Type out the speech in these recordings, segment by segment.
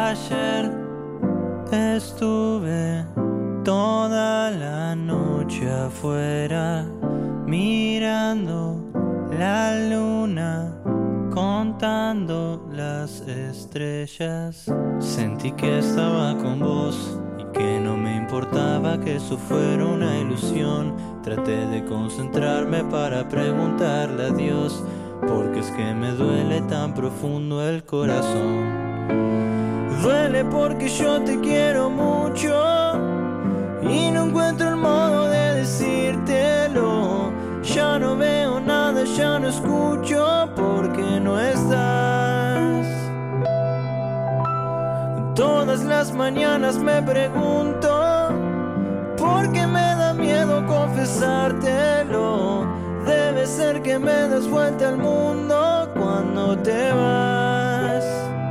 Ayer estuve toda la noche afuera mirando la luna, contando las estrellas. Sentí que estaba con vos y que no me importaba que eso fuera una ilusión. Traté de concentrarme para preguntarle a Dios, porque es que me duele tan profundo el corazón. Duele porque yo te quiero mucho y no encuentro el modo de decírtelo. Ya no veo nada, ya no escucho porque no estás. Todas las mañanas me pregunto por qué me da miedo confesártelo. Debe ser que me das vuelta al mundo cuando te vas.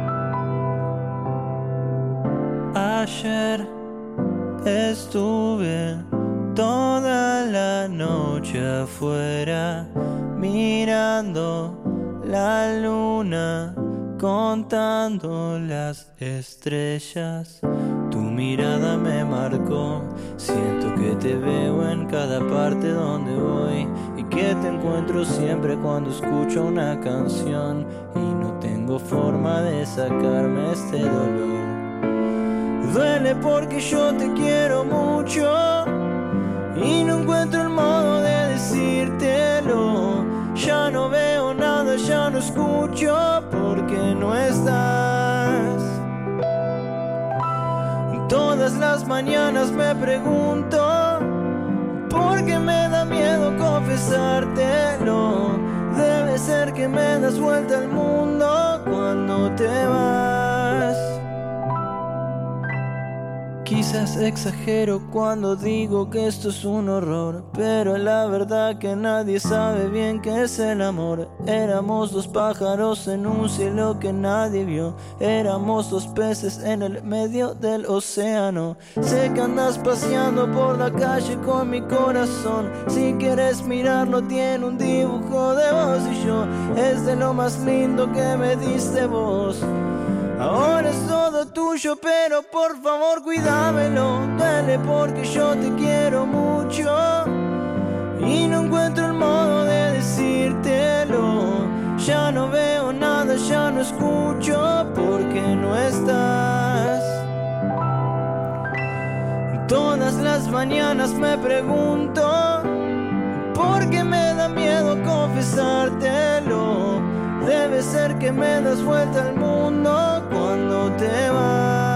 Ayer estuve toda la noche afuera mirando la luna, contando las estrellas. Tu mirada me marcó, siento que te veo en cada parte donde voy y que te encuentro siempre cuando escucho una canción y no tengo forma de sacarme este dolor. Duele porque yo te quiero mucho y no encuentro el modo de decírtelo. Ya no veo nada, ya no escucho porque no estás. Todas las mañanas me pregunto por qué me da miedo confesártelo. Debe ser que me das vuelta al mundo cuando te vas. Quizás exagero cuando digo que esto es un horror, pero la verdad que nadie sabe bien qué es el amor. Éramos dos pájaros en un cielo que nadie vio, éramos dos peces en el medio del océano. Sé que andas paseando por la calle con mi corazón, si quieres mirarlo tiene un dibujo de vos y yo. Es de lo más lindo que me diste vos. Ahora es todo tuyo, pero por favor cuídamelo. Duele porque yo te quiero mucho y no encuentro el modo de decírtelo. Ya no veo nada, ya no escucho porque no estás. Todas las mañanas me pregunto por qué me da miedo confesártelo. Debe ser que me das vuelta al mundo cuando te vas.